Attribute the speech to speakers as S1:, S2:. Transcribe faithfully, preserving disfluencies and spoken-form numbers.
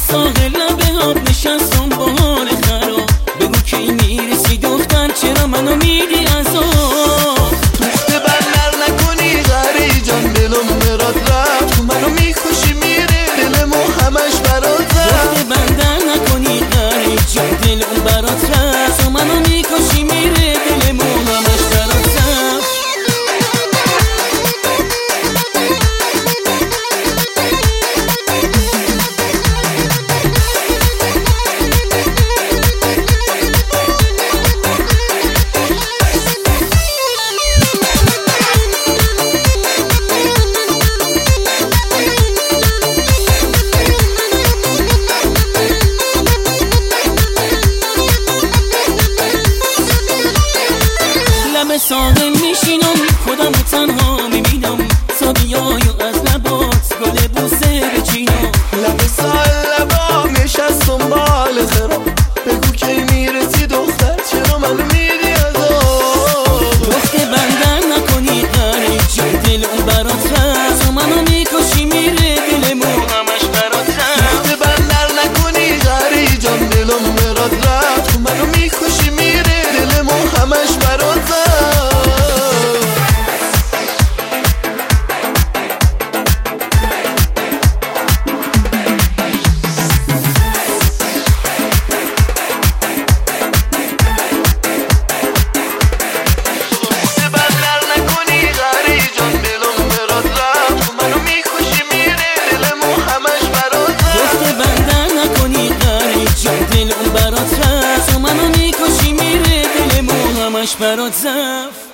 S1: ساحل لبه آب نشستم با حال خراب. بگو کی میرسی دختر چرا منو میدی عذاب.
S2: پشت بندر نکنی غری جان دلم برات رفت. منو میکشی میره دلمو همش برات رفت.
S1: پشت بندر نکنی غری جان دلم برات رفت. منو میکشی میره دلمو همش برات رفت. ساحل میشینم خودم تنها میبینم سابیایو از لبات گل بوسه بچینم.
S2: لب ساحل لبا نشستم بال خراب. بگو کی میرسی دختر چرا منو میدی عذاب.
S1: دخت بندر نکنی غری جان دلم برات رفت. منو میکشی میره دلمو همش برات رفت.
S2: دخت بندر نکنی غری جان دلم برات رفت. منو میکشی میره دلمو همش برات رفت.
S1: برات رفت. منو میکشی میره دلمو همش برات رفت.